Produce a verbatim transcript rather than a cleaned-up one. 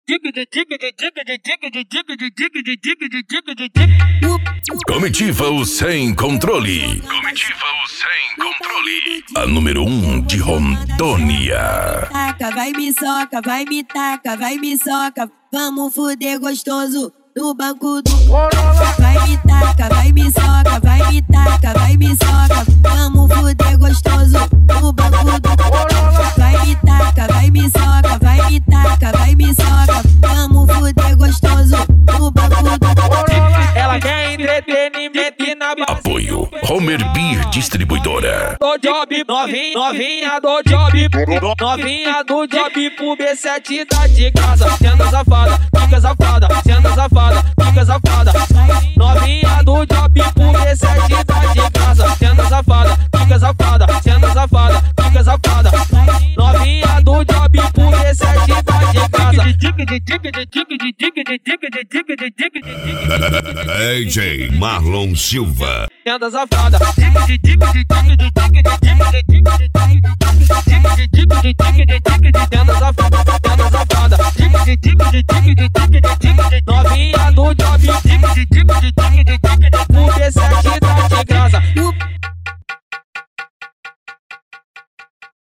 Comitiva o Sem Controle. Comitiva o Sem Controle. A número um de Rondônia. Taca, vai me soca, vai me taca, vai me soca. Vamos fuder gostoso no banco do Corolla. Vai me taca, vai me soca, vai me taca, vai me soca. Vamos fuder gostoso no banco do Corolla. Vai me taca, vai me soca, vai me taca, vai me soca. Vamos fuder gostoso no banco do Corolla. Ela quer entretenimento e na base. Apoio Homer Beer Distribuidora. Do job, novinha, novinha do job, novinha do job pro B sete tá de casa. Senta safada, fica safada, senta safada, fica safada. Novinha do job pro B sete tá de casa. Senta safada, fica safada, senta safada, fica safada. Novinha do job pro B sete tá de casa. D J Marlon Silva. Senta safada.